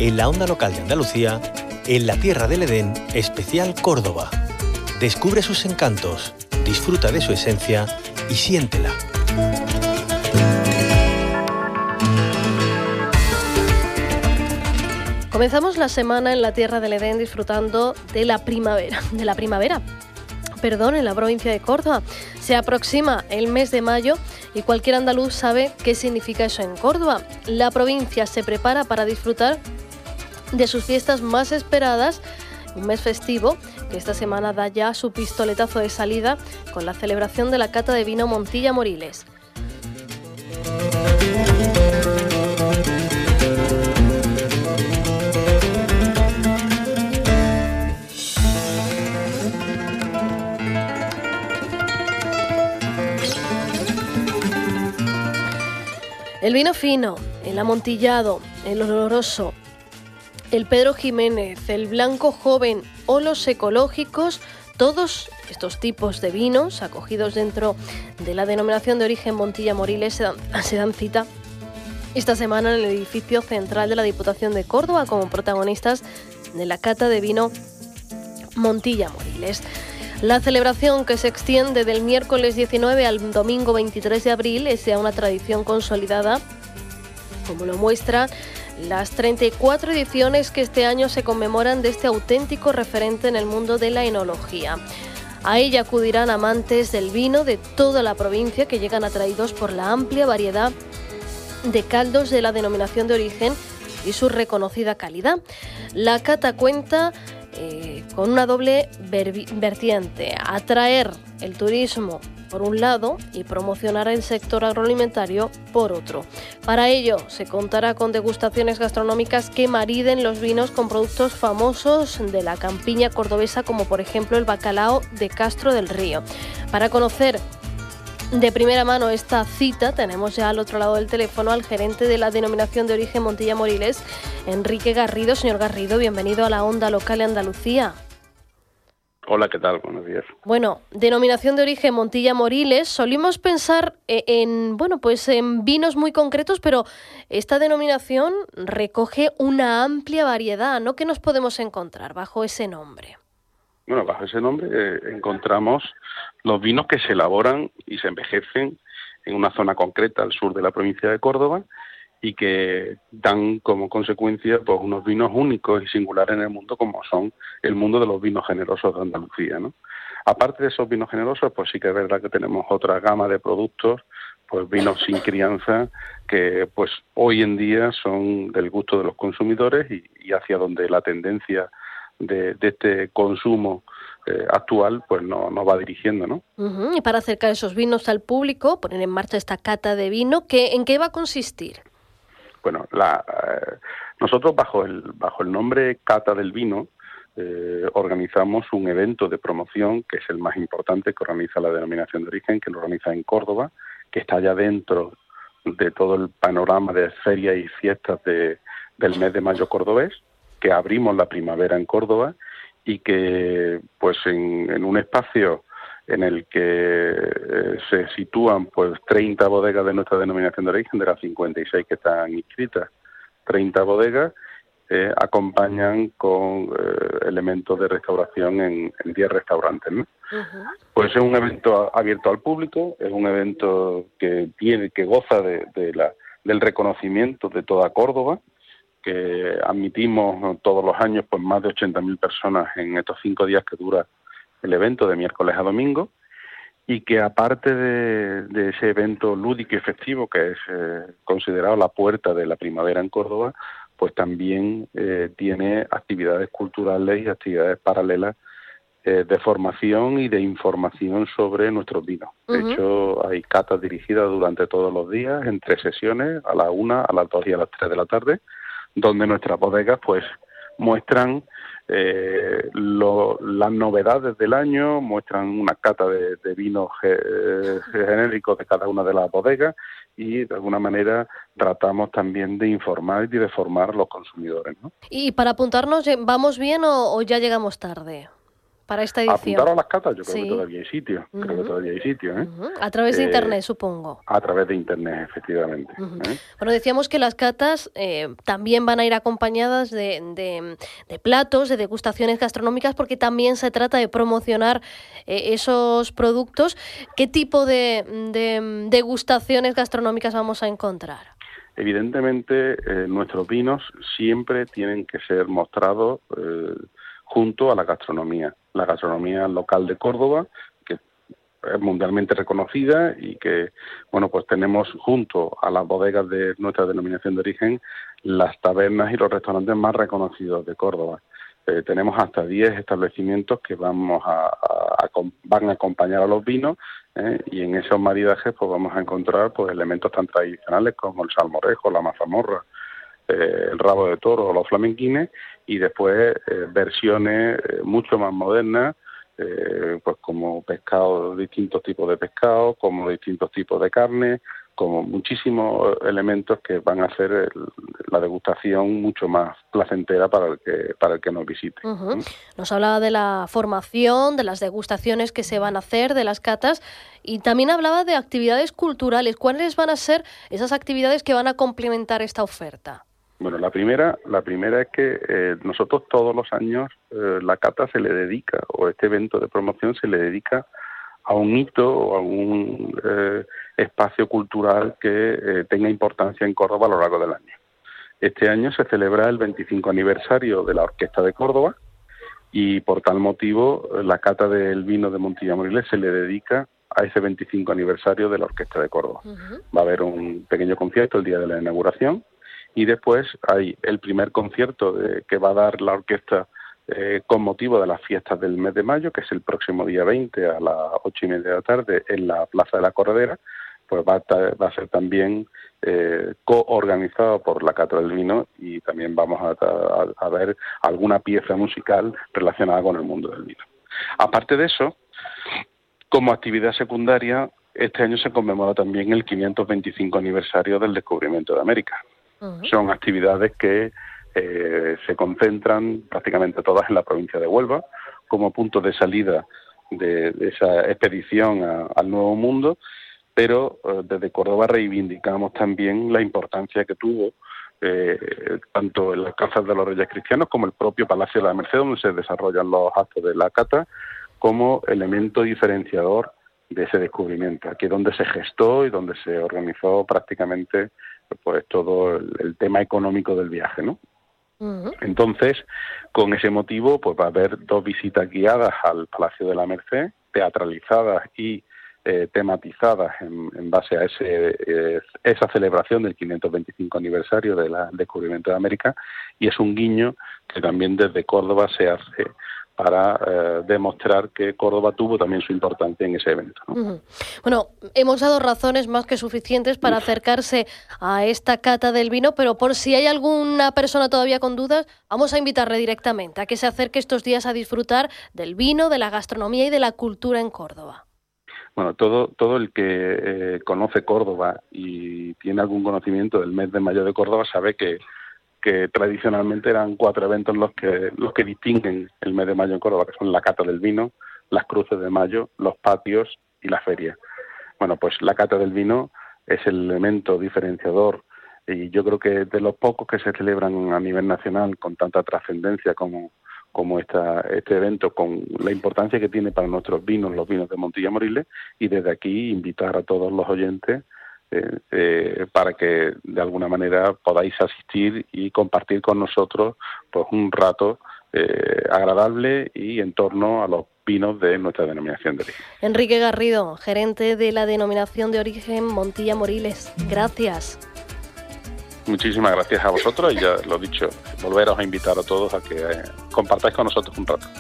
en la onda local de Andalucía, en la Tierra del Edén, especial Córdoba. Descubre sus encantos, disfruta de su esencia y siéntela. Comenzamos la semana en la Tierra del Edén disfrutando de la primavera, en la provincia de Córdoba. Se aproxima el mes de mayo y cualquier andaluz sabe qué significa eso en Córdoba. La provincia se prepara para disfrutar de sus fiestas más esperadas, un mes festivo que esta semana da ya su pistoletazo de salida con la celebración de la cata de vino Montilla Moriles. El vino fino, el amontillado, el oloroso, el Pedro Jiménez, el blanco joven o los ecológicos, todos estos tipos de vinos acogidos dentro de la denominación de origen Montilla Moriles se dan cita esta semana en el edificio central de la Diputación de Córdoba como protagonistas de la cata de vino Montilla Moriles. La celebración, que se extiende del miércoles 19 al domingo 23 de abril, es ya una tradición consolidada, como lo muestran las 34 ediciones que este año se conmemoran de este auténtico referente en el mundo de la enología. A ella acudirán amantes del vino de toda la provincia que llegan atraídos por la amplia variedad de caldos de la denominación de origen y su reconocida calidad. La cata cuenta con una doble vertiente: atraer el turismo por un lado y promocionar el sector agroalimentario por otro. Para ello se contará con degustaciones gastronómicas que mariden los vinos con productos famosos de la campiña cordobesa, como por ejemplo el bacalao de Castro del Río. Para conocer de primera mano esta cita tenemos ya al otro lado del teléfono al gerente de la denominación de origen Montilla Moriles, Enrique Garrido. Señor Garrido, bienvenido a la onda local de Andalucía. Hola, ¿qué tal? Buenos días. Bueno, denominación de origen Montilla Moriles. Solimos pensar en vinos muy concretos, pero esta denominación recoge una amplia variedad, ¿no? ¿Qué nos podemos encontrar bajo ese nombre? Bueno, bajo ese nombre encontramos los vinos que se elaboran y se envejecen en una zona concreta al sur de la provincia de Córdoba y que dan como consecuencia pues unos vinos únicos y singulares en el mundo, como son el mundo de los vinos generosos de Andalucía, ¿no? Aparte de esos vinos generosos, pues sí que es verdad que tenemos otra gama de productos, pues vinos sin crianza, que pues hoy en día son del gusto de los consumidores y hacia donde la tendencia de este consumo actual pues nos va dirigiendo, ¿no? Y para acercar esos vinos al público, poner en marcha esta cata de vino, ¿en qué va a consistir? Bueno, nosotros bajo el nombre Cata del Vino organizamos un evento de promoción que es el más importante que organiza la denominación de origen, que lo organiza en Córdoba, que está ya dentro de todo el panorama de ferias y fiestas del mes de mayo cordobés, que abrimos la primavera en Córdoba y que pues en un espacio en el que se sitúan pues 30 bodegas de nuestra denominación de origen, de las 56 que están inscritas, 30 bodegas acompañan con elementos de restauración en 10 restaurantes, ¿no? Uh-huh. Pues es un evento abierto al público, es un evento que goza del reconocimiento de toda Córdoba, que admitimos todos los años pues más de 80.000 personas en estos 5 días que dura el evento, de miércoles a domingo, y que aparte de ese evento lúdico y festivo que es considerado la puerta de la primavera en Córdoba, pues también tiene actividades culturales y actividades paralelas de formación y de información sobre nuestros vinos. Uh-huh. De hecho, hay catas dirigidas durante todos los días, en 3 sesiones, a las 1, a las 2 y a las 3 de la tarde, donde nuestras bodegas pues muestran las novedades del año, muestran una cata de vinos genéricos de cada una de las bodegas y de alguna manera tratamos también de informar y de formar a los consumidores, ¿no? Y para apuntarnos, ¿vamos bien o ya llegamos tarde para esta edición? Apuntar a las catas, yo creo Sí. que todavía hay sitio. Creo que todavía hay sitio, ¿eh? A través de Internet, supongo. A través de Internet, efectivamente. Bueno, decíamos que las catas también van a ir acompañadas de platos, de degustaciones gastronómicas, porque también se trata de promocionar esos productos. ¿Qué tipo de degustaciones gastronómicas vamos a encontrar? Evidentemente, nuestros vinos siempre tienen que ser mostrados junto a la gastronomía local de Córdoba, que es mundialmente reconocida y que, bueno, pues tenemos junto a las bodegas de nuestra denominación de origen las tabernas y los restaurantes más reconocidos de Córdoba. Tenemos hasta 10 establecimientos que van a acompañar a los vinos, y en esos maridajes pues vamos a encontrar pues elementos tan tradicionales como el salmorejo, la mazamorra, el rabo de toro o los flamenquines, y después versiones mucho más modernas, pues como pescado, distintos tipos de pescado, como distintos tipos de carne, como muchísimos elementos que van a hacer la degustación mucho más placentera para el que nos visite. Nos hablaba de la formación, de las degustaciones que se van a hacer, de las catas, y también hablaba de actividades culturales. ¿Cuáles van a ser esas actividades que van a complementar esta oferta? Bueno, la primera es que nosotros todos los años la cata se le dedica, o este evento de promoción se le dedica a un hito o a un espacio cultural que tenga importancia en Córdoba a lo largo del año. Este año se celebra el 25 aniversario de la Orquesta de Córdoba y por tal motivo la cata del vino de Montilla Moriles se le dedica a ese 25 aniversario de la Orquesta de Córdoba. Va a haber un pequeño concierto el día de la inauguración y después hay el primer concierto que va a dar la orquesta con motivo de las fiestas del mes de mayo, que es el próximo día 20 a las 8:30 de la tarde en la Plaza de la Corredera. Pues va a ser también coorganizado por la Cata del Vino y también vamos a ver alguna pieza musical relacionada con el mundo del vino. Aparte de eso, como actividad secundaria, este año se conmemora también el 525 aniversario del descubrimiento de América. Son actividades que se concentran prácticamente todas en la provincia de Huelva como punto de salida de esa expedición al Nuevo Mundo, pero desde Córdoba reivindicamos también la importancia que tuvo tanto en las casas de los Reyes Cristianos como el propio Palacio de la Merced, donde se desarrollan los actos de la cata, como elemento diferenciador de ese descubrimiento. Aquí es donde se gestó y donde se organizó prácticamente pues todo el tema económico del viaje, ¿no? Entonces, con ese motivo, pues va a haber 2 visitas guiadas al Palacio de la Merced, teatralizadas y tematizadas en base a esa celebración del 525 aniversario del descubrimiento de América, y es un guiño que también desde Córdoba se hace para demostrar que Córdoba tuvo también su importancia en ese evento, ¿no? Bueno, hemos dado razones más que suficientes para acercarse a esta cata del vino, pero por si hay alguna persona todavía con dudas, vamos a invitarle directamente a que se acerque estos días a disfrutar del vino, de la gastronomía y de la cultura en Córdoba. Bueno, todo el que conoce Córdoba y tiene algún conocimiento del mes de mayo de Córdoba sabe que tradicionalmente eran 4 eventos los que distinguen el mes de mayo en Córdoba, que son la cata del vino, las cruces de mayo, los patios y la feria. Bueno, pues la cata del vino es el elemento diferenciador y yo creo que de los pocos que se celebran a nivel nacional con tanta trascendencia como este evento, con la importancia que tiene para nuestros vinos, los vinos de Montilla Moriles, y desde aquí invitar a todos los oyentes para que de alguna manera podáis asistir y compartir con nosotros pues un rato agradable y en torno a los vinos de nuestra denominación de origen. Enrique Garrido, gerente de la denominación de origen Montilla Moriles. Gracias. Muchísimas gracias a vosotros y ya lo dicho, volveros a invitar a todos a que compartáis con nosotros un rato.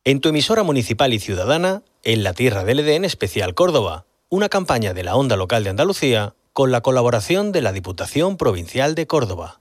En tu emisora municipal y ciudadana, en la Tierra del Edén Especial Córdoba, una campaña de la Onda Local de Andalucía con la colaboración de la Diputación Provincial de Córdoba.